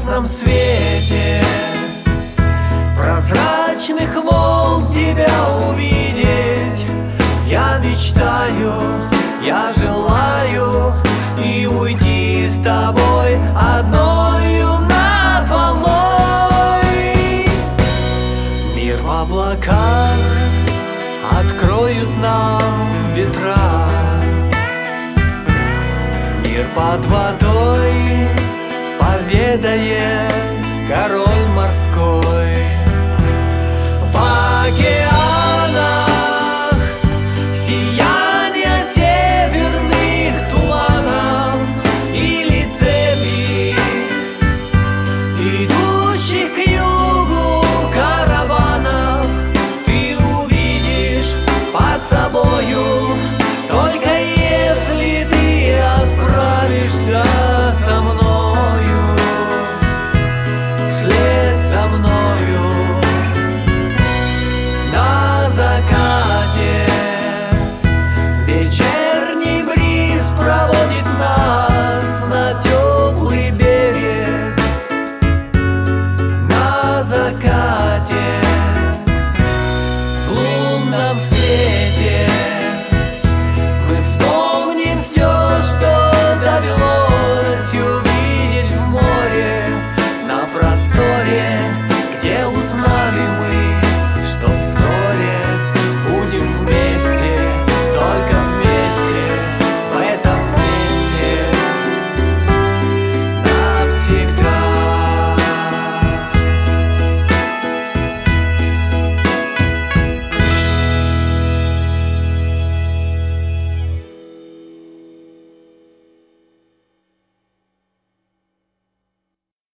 ясном свете прозрачных волн тебя увидеть. Я мечтаю, я желаю и уйти с тобой одною над волной. Мир в облаках откроют нам ветра, мир под водой поведает король